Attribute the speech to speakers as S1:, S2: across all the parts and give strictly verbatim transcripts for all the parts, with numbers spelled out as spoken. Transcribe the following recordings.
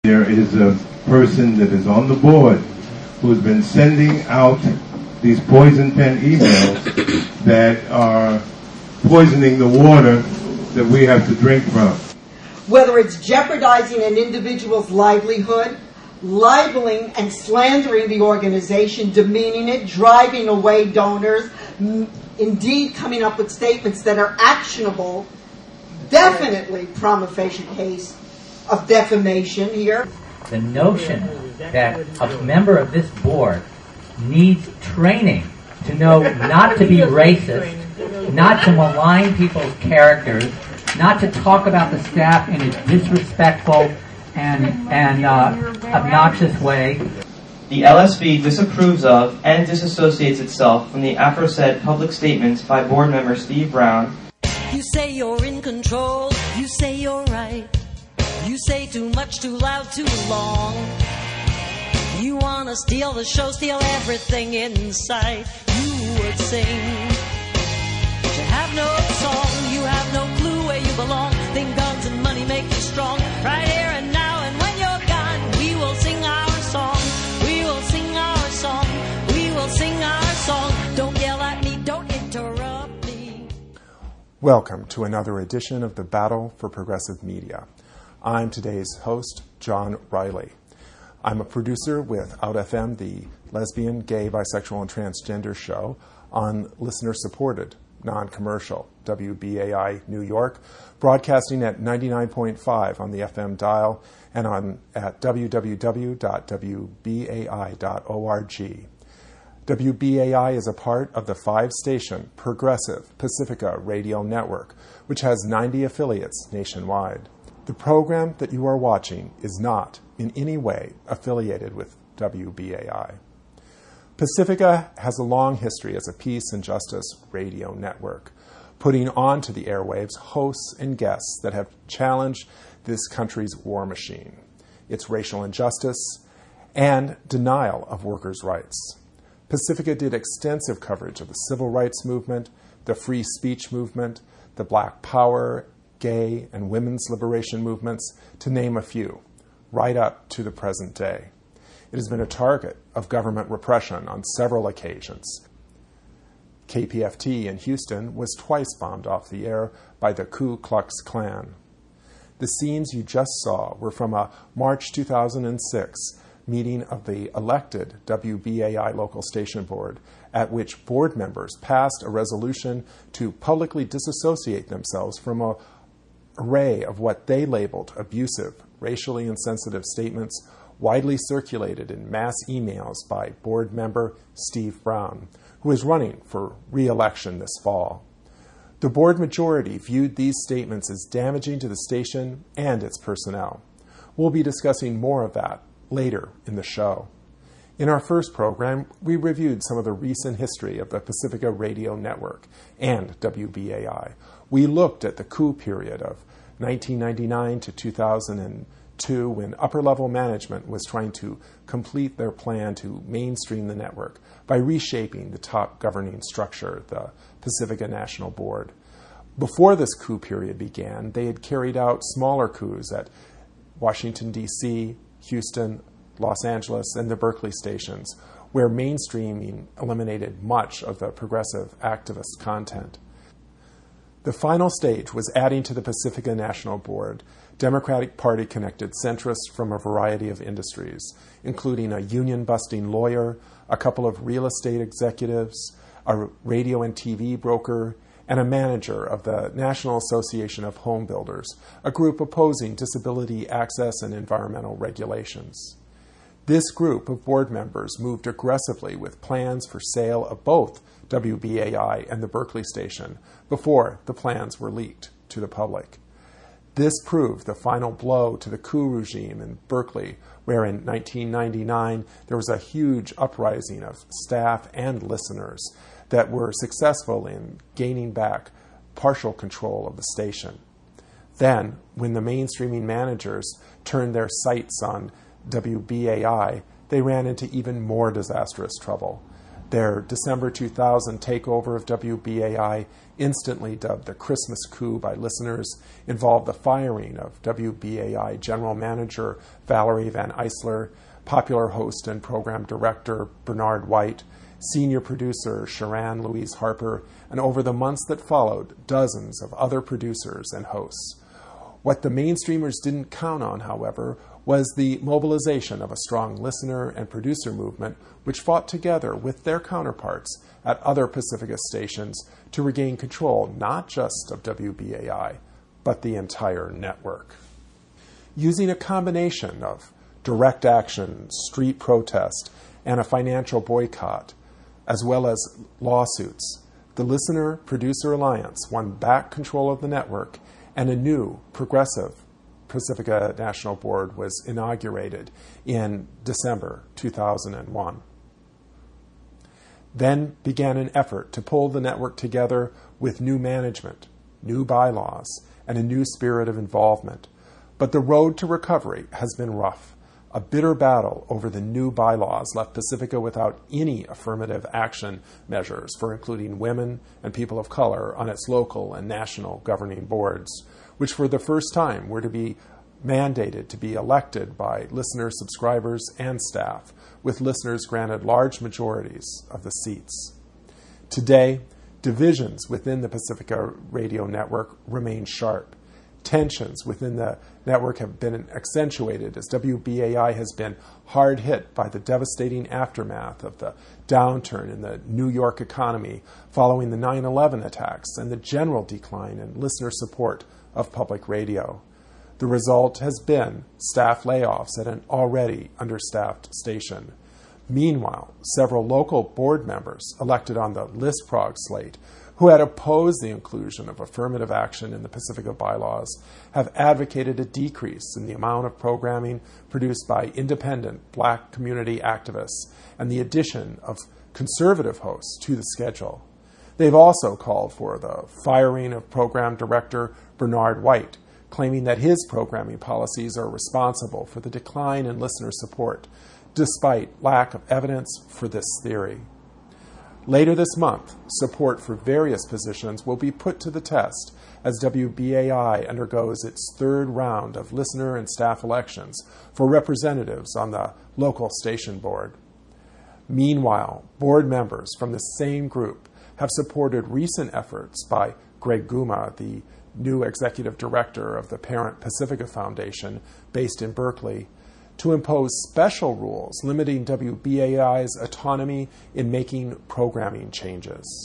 S1: There is a person that is on the board who's been sending out these poison pen emails that are poisoning the water that we have to drink from.
S2: Whether it's jeopardizing an individual's livelihood, libeling and slandering the organization, demeaning it, driving away donors, m- indeed coming up with statements that are actionable, definitely prima facie case of defamation here.
S3: The notion that a member of this board needs training to know not to be racist, not to malign people's characters, not to talk about the staff in a disrespectful and, and uh, obnoxious way.
S4: The L S B disapproves of and disassociates itself from the aforesaid public statements by board member Steve Brown.
S5: You say you're in control, you say you're right. You say too much, too loud, too long. You wanna steal the show, steal everything in sight. You would sing, but you have no song. You have no clue where you belong. Think guns and money make you strong. Right here and now, and when you're gone, we will sing our song. We will sing our song. We will sing our song. Don't yell at me, don't interrupt me.
S6: Welcome to another edition of the Battle for Progressive Media. I'm today's host, John Riley. I'm a producer with Out F M, the lesbian, gay, bisexual, and transgender show on listener-supported, non-commercial W B A I New York, broadcasting at ninety-nine point five on the F M dial and on at w w w dot w b a i dot org. W B A I is a part of the five-station Progressive Pacifica Radio Network, which has ninety affiliates nationwide. The program that you are watching is not in any way affiliated with W B A I. Pacifica has a long history as a peace and justice radio network, putting onto the airwaves hosts and guests that have challenged this country's war machine, its racial injustice, and denial of workers' rights. Pacifica did extensive coverage of the civil rights movement, the free speech movement, the Black Power, gay, and women's liberation movements, to name a few, right up to the present day. It has been a target of government repression on several occasions. K P F T in Houston was twice bombed off the air by the Ku Klux Klan. The scenes you just saw were from a March two thousand six meeting of the elected W B A I local station board, at which board members passed a resolution to publicly disassociate themselves from a array of what they labeled abusive, racially insensitive statements widely circulated in mass emails by board member Steve Brown, who is running for re-election this fall. The board majority viewed these statements as damaging to the station and its personnel. We'll be discussing more of that later in the show. In our first program, we reviewed some of the recent history of the Pacifica Radio Network and W B A I. We looked at the coup period of nineteen ninety-nine to two thousand two, when upper-level management was trying to complete their plan to mainstream the network by reshaping the top governing structure, the Pacifica National Board. Before this coup period began, they had carried out smaller coups at Washington, D C, Houston, Los Angeles, and the Berkeley stations, where mainstreaming eliminated much of the progressive activist content. The final stage was adding to the Pacifica National Board Democratic Party-connected centrists from a variety of industries, including a union-busting lawyer, a couple of real estate executives, a radio and T V broker, and a manager of the National Association of Home Builders, a group opposing disability access and environmental regulations. This group of board members moved aggressively with plans for sale of both W B A I and the Berkeley station before the plans were leaked to the public. This proved the final blow to the coup regime in Berkeley, where in nineteen ninety-nine there was a huge uprising of staff and listeners that were successful in gaining back partial control of the station. Then, when the mainstreaming managers turned their sights on W B A I, they ran into even more disastrous trouble. Their December two thousand takeover of W B A I, instantly dubbed the Christmas coup by listeners, involved the firing of W B A I General Manager Valerie Van Eisler, popular host and program director Bernard White, senior producer Sharon Louise Harper, and over the months that followed, dozens of other producers and hosts. What the mainstreamers didn't count on, however, was the mobilization of a strong listener and producer movement which fought together with their counterparts at other Pacifica stations to regain control not just of W B A I, but the entire network. Using a combination of direct action, street protest, and a financial boycott, as well as lawsuits, the Listener-Producer Alliance won back control of the network, and a new, progressive Pacifica National Board was inaugurated in December two thousand one. Then began an effort to pull the network together with new management, new bylaws, and a new spirit of involvement. But the road to recovery has been rough. A bitter battle over the new bylaws left Pacifica without any affirmative action measures for including women and people of color on its local and national governing boards, which for the first time were to be mandated to be elected by listener subscribers and staff, with listeners granted large majorities of the seats. Today, divisions within the Pacifica Radio Network remain sharp. Tensions within the network have been accentuated as W B A I has been hard hit by the devastating aftermath of the downturn in the New York economy following the nine eleven attacks and the general decline in listener support of public radio. The result has been staff layoffs at an already understaffed station. Meanwhile, several local board members elected on the LISPROG slate, who had opposed the inclusion of affirmative action in the Pacifica bylaws, have advocated a decrease in the amount of programming produced by independent Black community activists and the addition of conservative hosts to the schedule. They've also called for the firing of program director Bernard White, claiming that his programming policies are responsible for the decline in listener support, despite lack of evidence for this theory. Later this month, support for various positions will be put to the test as W B A I undergoes its third round of listener and staff elections for representatives on the local station board. Meanwhile, board members from the same group have supported recent efforts by Greg Guma, the new executive director of the parent Pacifica Foundation based in Berkeley, to impose special rules limiting W B A I's autonomy in making programming changes.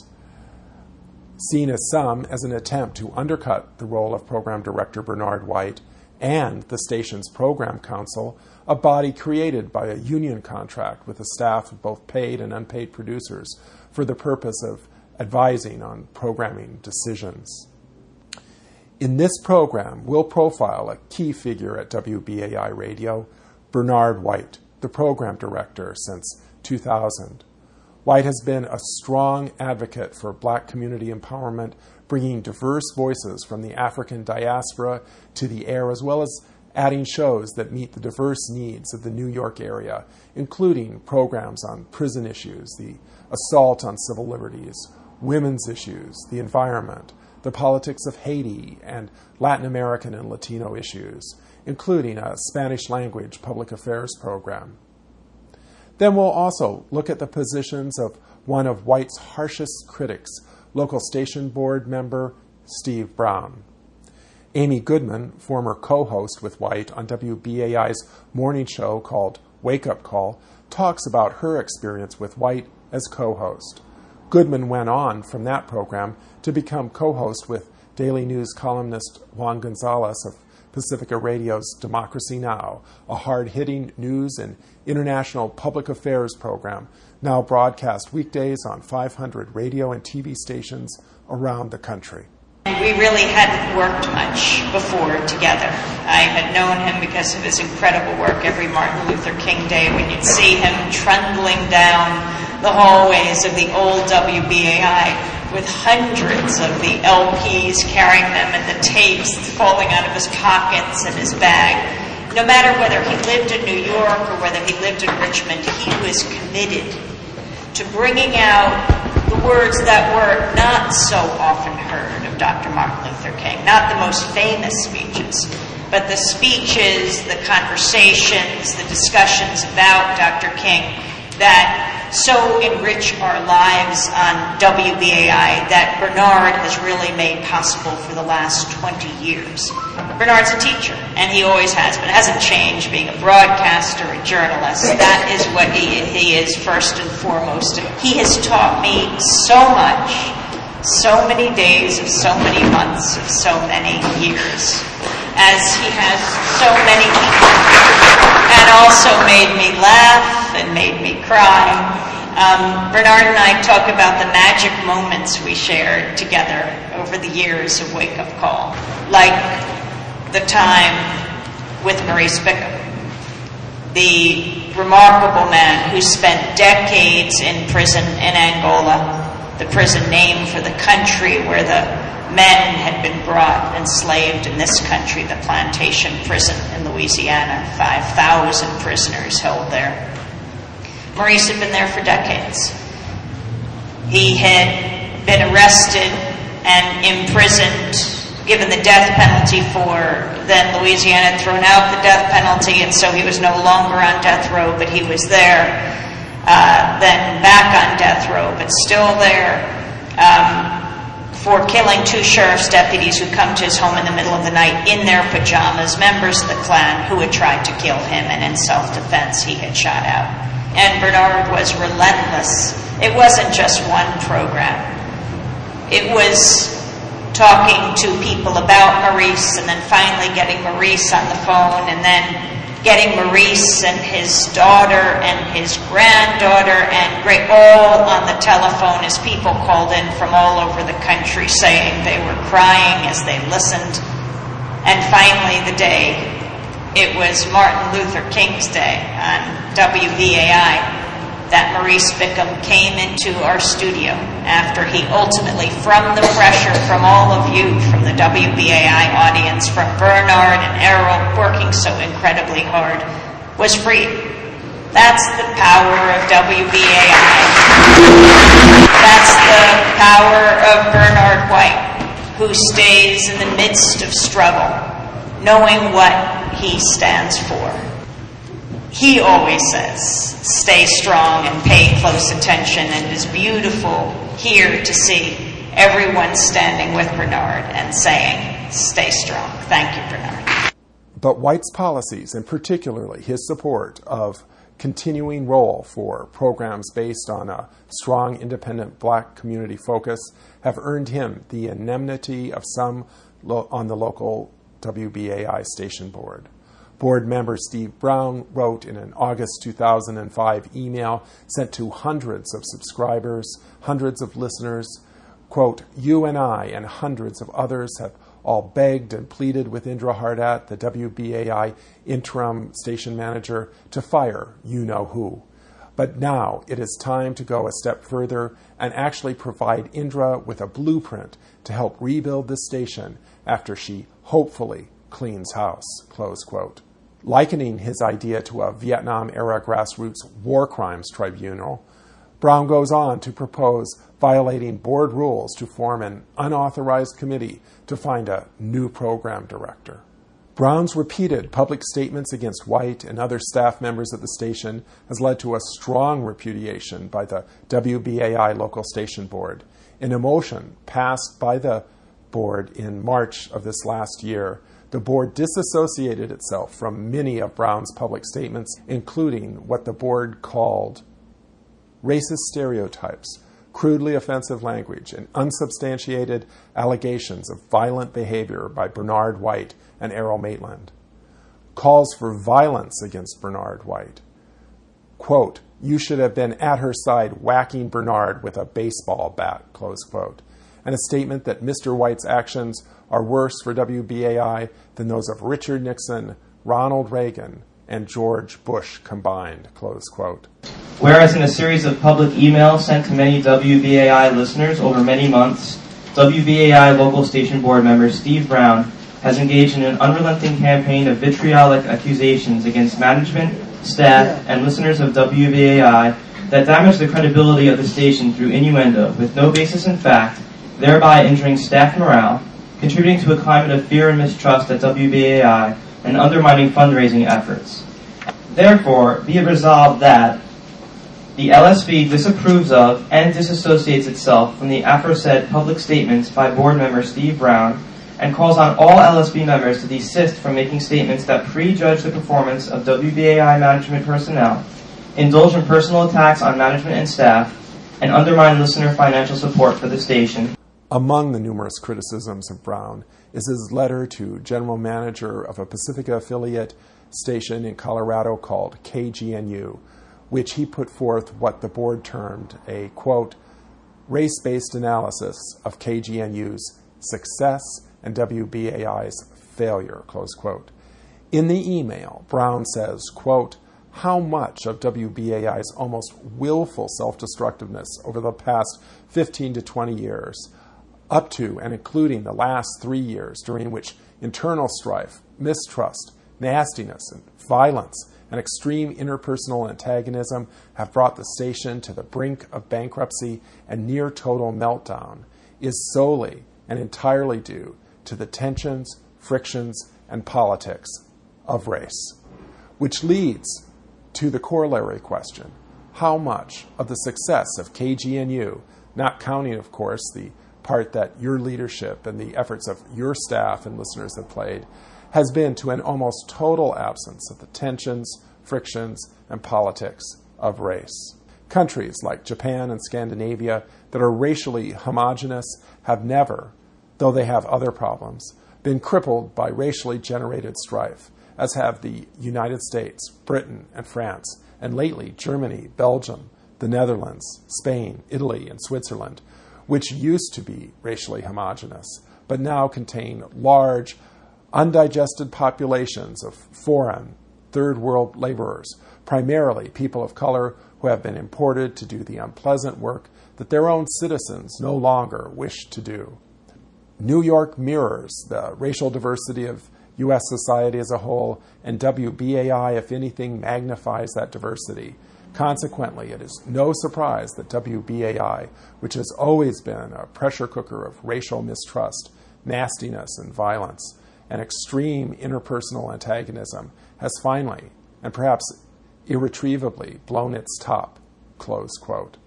S6: Seen as some as an attempt to undercut the role of program director Bernard White and the station's program council, a body created by a union contract with a staff of both paid and unpaid producers for the purpose of advising on programming decisions. In this program, we'll profile a key figure at W B A I Radio, Bernard White, the program director since two thousand. White has been a strong advocate for Black community empowerment, bringing diverse voices from the African diaspora to the air, as well as adding shows that meet the diverse needs of the New York area, including programs on prison issues, the assault on civil liberties, women's issues, the environment, the politics of Haiti, and Latin American and Latino issues, including a Spanish-language public affairs program. Then we'll also look at the positions of one of White's harshest critics, local station board member Steve Brown. Amy Goodman, former co-host with White on W B A I's morning show called Wake Up Call, talks about her experience with White as co-host. Goodman went on from that program to become co-host with Daily News columnist Juan Gonzalez of Pacifica Radio's Democracy Now!, a hard-hitting news and international public affairs program now broadcast weekdays on five hundred radio and T V stations around the country.
S7: We really hadn't worked much before together. I had known him because of his incredible work every Martin Luther King Day when you'd see him trundling down the hallways of the old W B A I with hundreds of the L Ps, carrying them and the tapes falling out of his pockets and his bag. No matter whether he lived in New York or whether he lived in Richmond, he was committed to bringing out the words that were not so often heard of Doctor Martin Luther King, not the most famous speeches, but the speeches, the conversations, the discussions about Doctor King that so enrich our lives on W B A I that Bernard has really made possible for the last twenty years. Bernard's a teacher, and he always has been. It hasn't changed being a broadcaster, a journalist. That is what he, he is first and foremost. He has taught me so much, so many days of so many months of so many years, as he has so many people, and also made me laugh and made me cry. Um, Bernard and I talk about the magic moments we shared together over the years of Wake Up Call, like the time with Maurice Bickham, the remarkable man who spent decades in prison in Angola, the prison named for the country where the men had been brought enslaved in this country, the plantation prison in Louisiana, five thousand prisoners held there. Maurice had been there for decades. He had been arrested and imprisoned, given the death penalty for, then Louisiana had thrown out the death penalty, and so he was no longer on death row, but he was there, uh, then back on death row, but still there, um, for killing two sheriff's deputies who come to his home in the middle of the night in their pajamas, members of the Klan who had tried to kill him, and in self-defense he had shot out. And Bernard was relentless. It wasn't just one program. It was talking to people about Maurice, and then finally getting Maurice on the phone, and then getting Maurice and his daughter and his granddaughter and great all on the telephone as people called in from all over the country saying they were crying as they listened. And finally the day, it was Martin Luther King's Day on W B A I, that Maurice Bickham came into our studio after he ultimately, from the pressure from all of you, from the W B A I audience, from Bernard and Errol working so incredibly hard, was freed. That's the power of W B A I. That's the power of Bernard White, who stays in the midst of struggle, knowing what he stands for. He always says, stay strong and pay close attention, and it is beautiful here to see everyone standing with Bernard and saying, stay strong. Thank you, Bernard.
S6: But White's policies, and particularly his support of continuing role for programs based on a strong, independent black community focus, have earned him the enmity of some lo- on the local W B A I station board. Board member Steve Brown wrote in an August two thousand five email sent to hundreds of subscribers, hundreds of listeners, quote, "You and I and hundreds of others have all begged and pleaded with Indra Hardat, the W B A I interim station manager, to fire you-know-who. But now it is time to go a step further and actually provide Indra with a blueprint to help rebuild the station after she hopefully cleans house," close quote. Likening his idea to a Vietnam-era grassroots war crimes tribunal, Brown goes on to propose violating board rules to form an unauthorized committee to find a new program director. Brown's repeated public statements against White and other staff members at the station has led to a strong repudiation by the W B A I local station board. In a motion passed by the board in March of this last year, the board disassociated itself from many of Brown's public statements, including what the board called racist stereotypes, crudely offensive language, and unsubstantiated allegations of violent behavior by Bernard White and Errol Maitland. Calls for violence against Bernard White. Quote, "You should have been at her side whacking Bernard with a baseball bat," close quote. And a statement that Mister White's actions are worse for W B A I than those of Richard Nixon, Ronald Reagan, and George Bush combined, close quote.
S4: Whereas in a series of public emails sent to many W B A I listeners over many months, W B A I local station board member Steve Brown has engaged in an unrelenting campaign of vitriolic accusations against management, staff, and listeners of W B A I that damage the credibility of the station through innuendo with no basis in fact, thereby injuring staff morale, contributing to a climate of fear and mistrust at W B A I, and undermining fundraising efforts. Therefore, be it resolved that the L S B disapproves of and disassociates itself from the aforesaid public statements by board member Steve Brown, and calls on all L S B members to desist from making statements that prejudge the performance of W B A I management personnel, indulge in personal attacks on management and staff, and undermine listener financial support for the station.
S6: Among the numerous criticisms of Brown is his letter to general manager of a Pacifica affiliate station in Colorado called K G N U, which he put forth what the board termed a, quote, race-based analysis of K G N U's success and W B A I's failure, close quote. In the email, Brown says, quote, how much of W B A I's almost willful self-destructiveness over the past fifteen to twenty years, up to and including the last three years during which internal strife, mistrust, nastiness, and violence and extreme interpersonal antagonism have brought the station to the brink of bankruptcy and near total meltdown, is solely and entirely due to the tensions, frictions, and politics of race. Which leads to the corollary question, how much of the success of K G N U, not counting, of course, the part that your leadership and the efforts of your staff and listeners have played, has been to an almost total absence of the tensions, frictions, and politics of race. Countries like Japan and Scandinavia that are racially homogenous have never, though they have other problems, been crippled by racially generated strife, as have the United States, Britain, and France, and lately Germany, Belgium, the Netherlands, Spain, Italy, and Switzerland, which used to be racially homogenous, but now contain large, undigested populations of foreign, third world laborers, primarily people of color who have been imported to do the unpleasant work that their own citizens no longer wish to do. New York mirrors the racial diversity of U S society as a whole, and W B A I, if anything, magnifies that diversity. Consequently, it is no surprise that W B A I, which has always been a pressure cooker of racial mistrust, nastiness, and violence, and extreme interpersonal antagonism, has finally, and perhaps irretrievably, blown its top, close quote.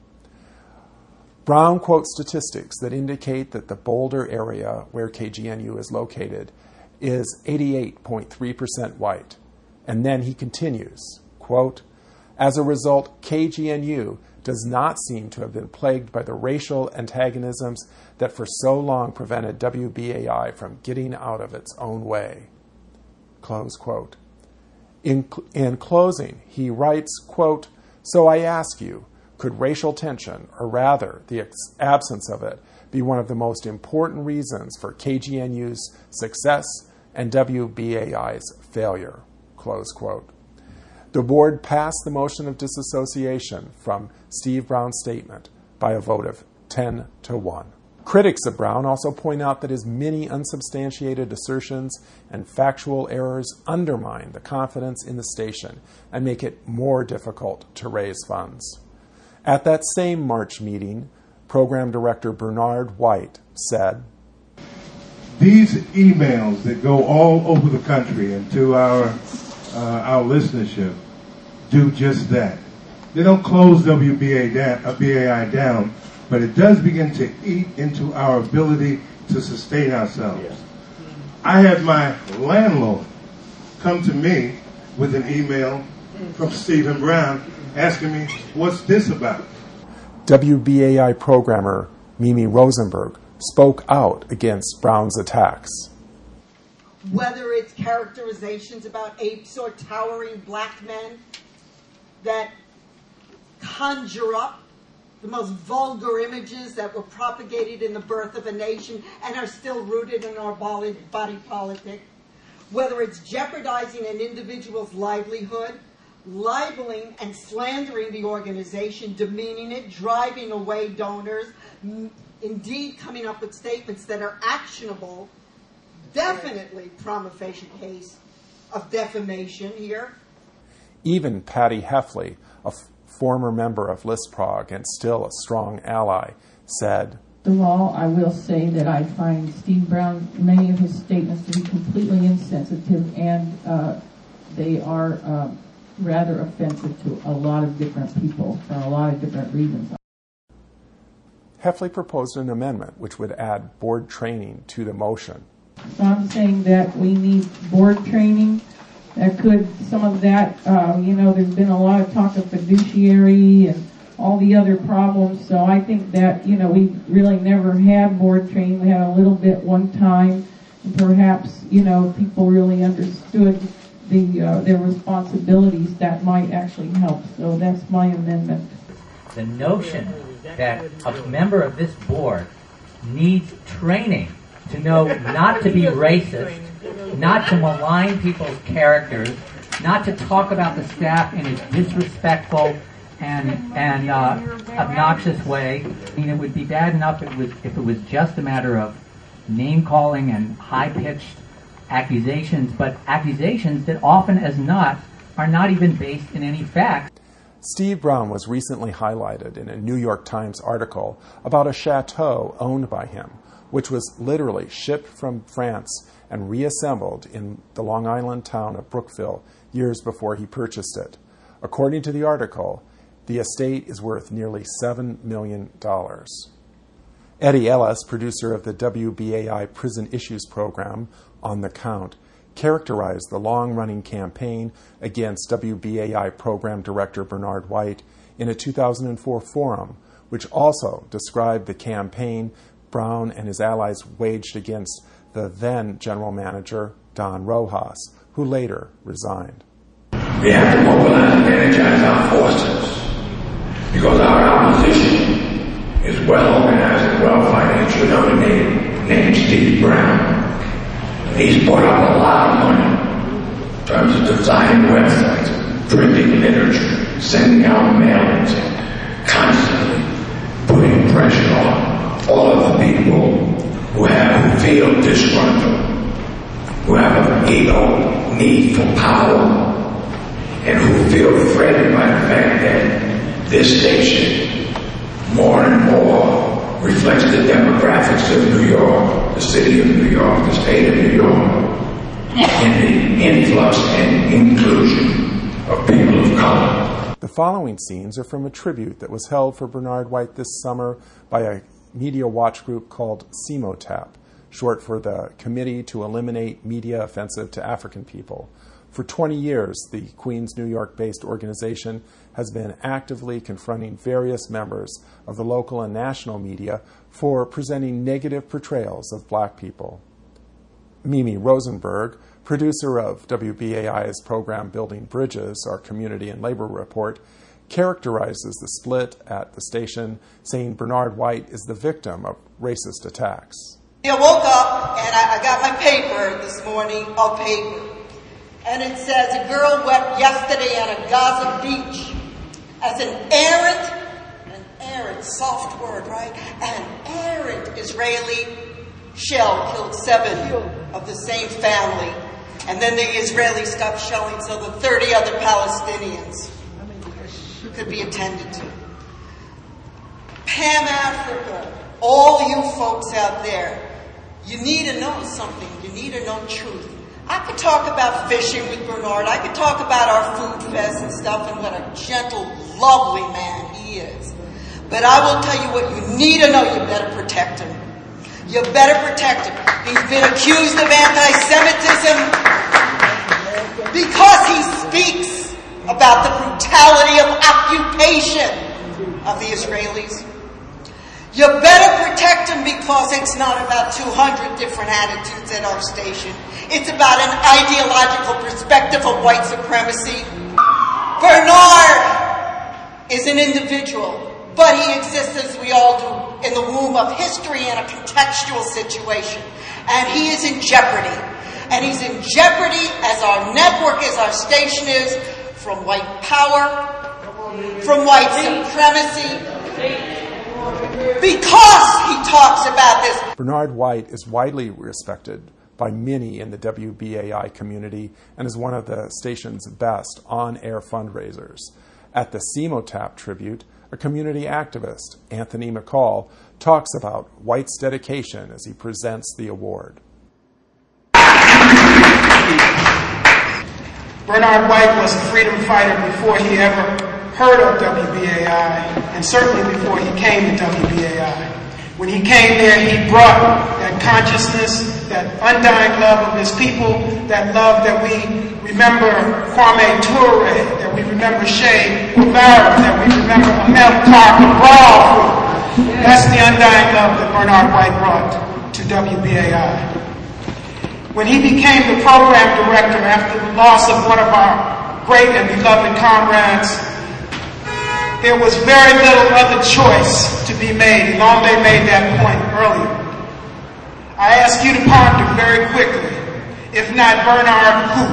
S6: Brown quotes statistics that indicate that the Boulder area where K G N U is located is eighty-eight point three percent white. And then he continues, quote, as a result, K G N U does not seem to have been plagued by the racial antagonisms that for so long prevented W B A I from getting out of its own way, close quote. In, in closing, he writes, quote, so I ask you, could racial tension, or rather the ex- absence of it, be one of the most important reasons for K G N U's success and W B A I's failure, close quote. The board passed the motion of disassociation from Steve Brown's statement by a vote of ten to one. Critics of Brown also point out that his many unsubstantiated assertions and factual errors undermine the confidence in the station and make it more difficult to raise funds. At that same March meeting, Program Director Bernard White said,
S1: these emails that go all over the country and to our uh, our listenership do just that. They don't close W B A I down, but it does begin to eat into our ability to sustain ourselves. Yeah. I had my landlord come to me with an email from Stephen Brown asking me, what's this about?
S6: W B A I programmer Mimi Rosenberg spoke out against Brown's attacks.
S2: Whether it's characterizations about apes or towering black men that conjure up the most vulgar images that were propagated in the birth of a nation and are still rooted in our body, body politic, whether it's jeopardizing an individual's livelihood, libeling and slandering the organization, demeaning it, driving away donors, m- indeed coming up with statements that are actionable, definitely prima facie case of defamation here.
S6: Even Patty Heffley, a f- former member of Listprog and still a strong ally, said,
S8: First of all, I will say that I find Steve Brown, many of his statements to be completely insensitive, and uh, they are uh, rather offensive to a lot of different people for a lot of different reasons.
S6: Heffley proposed an amendment which would add board training to the motion.
S8: So I'm saying that we need board training. That could, some of that, uh, you know, there's been a lot of talk of fiduciary and all the other problems. So I think that, you know, we really never had board training. We had a little bit one time. And perhaps, you know, if people really understood the uh, their responsibilities, that might actually help. So that's my amendment.
S3: The notion that a member of this board needs training to know not to be racist, not to malign people's characters, not to talk about the staff in a disrespectful and and uh, obnoxious way. I mean, it would be bad enough if it was, if it was just a matter of name-calling and high-pitched accusations, but accusations that often as not are not even based in any fact.
S6: Steve Brown was recently highlighted in a New York Times article about a chateau owned by him, which was literally shipped from France and reassembled in the Long Island town of Brookville years before he purchased it. According to the article, the estate is worth nearly seven million dollars. Eddie Ellis, producer of the W B A I Prison Issues program, On the Count, characterized the long-running campaign against W B A I program director Bernard White in a two thousand four forum, which also described the campaign Brown and his allies waged against the then general manager, Don Rojas, who later resigned.
S9: We have to mobilize and energize our forces because our opposition is well organized and well financially dominated, named Steve Brown. He's put up a lot of money in terms of designing websites, printing literature, sending out mailings, constantly putting pressure on all of the people who have who feel disgruntled, who have an ego, need for power, and who feel threatened by the fact that this station more and more reflects the demographics of New York, the city of New York, the state of New York, and the influx and inclusion of people of color.
S6: The following scenes are from a tribute that was held for Bernard White this summer by a media watch group called CEMOTAP, short for the Committee to Eliminate Media Offensive to African People. For twenty years, the Queens, New York-based organization has been actively confronting various members of the local and national media for presenting negative portrayals of black people. Mimi Rosenberg, producer of W B A I's program Building Bridges, our community and labor report, characterizes the split at the station, saying Bernard White is the victim of racist attacks.
S2: I woke up and I, I got my paper this morning, a paper. And it says, a girl wept yesterday on a Gaza beach as an errant, an errant, soft word, right? An errant Israeli shell killed seven of the same family. And then the Israelis stopped shelling, so the thirty other Palestinians could be attended to. Pam Africa, all you folks out there, you need to know something. You need to know truth. I could talk about fishing with Bernard. I could talk about our food fest and stuff and what a gentle, lovely man he is. But I will tell you what you need to know. You better protect him. You better protect him. He's been accused of anti-Semitism because he speaks about the brutality of occupation of the Israelis. You better protect him because it's not about two hundred different attitudes at our station. It's about an ideological perspective of white supremacy. Bernard is an individual, but he exists, as we all do, in the womb of history and a contextual situation. And he is in jeopardy. And he's in jeopardy as our network, as our station is, from white power, from white supremacy, because he talks about this.
S6: Bernard White is widely respected by many in the W B A I community and is one of the station's best on-air fundraisers. At the CEMOTAP tribute, a community activist, Anthony McCall, talks about White's dedication as he presents the award.
S10: Bernard White was a freedom fighter before he ever heard of W B A I, and certainly before he came to W B A I. When he came there, he brought that consciousness, that undying love of his people, that love that we remember Kwame Ture, that we remember Che Guevara, that we remember Amel Cabral for. That's the undying love that Bernard White brought to W B A I. When he became the program director after the loss of one of our great and beloved comrades, there was very little other choice to be made. Lombe made that point earlier. I ask you to ponder very quickly, if not Bernard, who?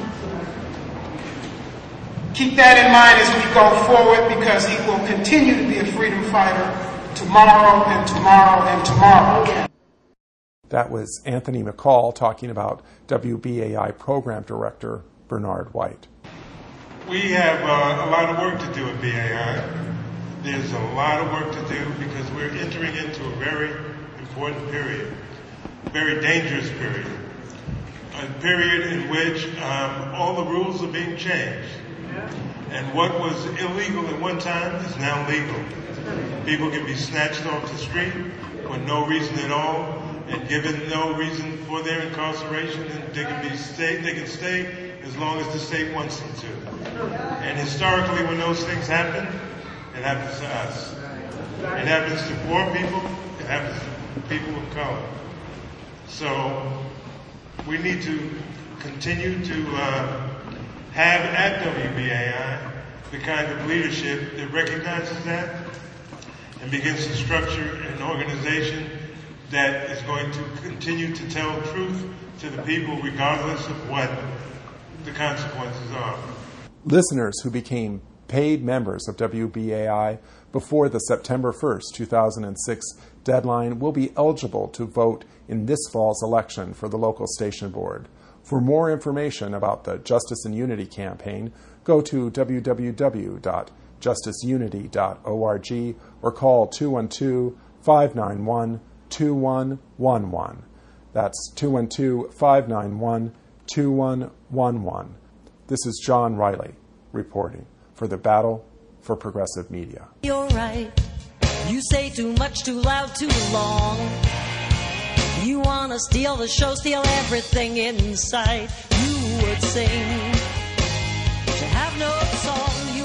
S10: Keep that in mind as we go forward, because he will continue to be a freedom fighter tomorrow and tomorrow and tomorrow.
S6: That was Anthony McCall talking about W B A I Program Director Bernard White.
S11: We have uh, a lot of work to do at B A I. There's a lot of work to do because we're entering into a very important period, a very dangerous period, a period in which um, all the rules are being changed. And what was illegal at one time is now legal. People can be snatched off the street for no reason at all, and given no reason for their incarceration, and they can be stay, they can stay as long as the state wants them to. And historically, when those things happen, it happens to us. It happens to poor people. It happens to people of color. So we need to continue to uh, have at W B A I the kind of leadership that recognizes that and begins to structure an organization that is going to continue to tell truth to the people regardless of what the consequences are.
S6: Listeners who became paid members of W B A I before the September first, two thousand six deadline will be eligible to vote in this fall's election for the local station board. For more information about the Justice and Unity campaign, go to w w w dot justice unity dot org or call two one two, five nine one, two one one one. That's two one two, five nine one, two one one one. This is John Riley reporting for the Battle for Progressive Media.
S5: You're right. You say too much, too loud, too long. You want to steal the show, steal everything in sight. You would sing to have no song. You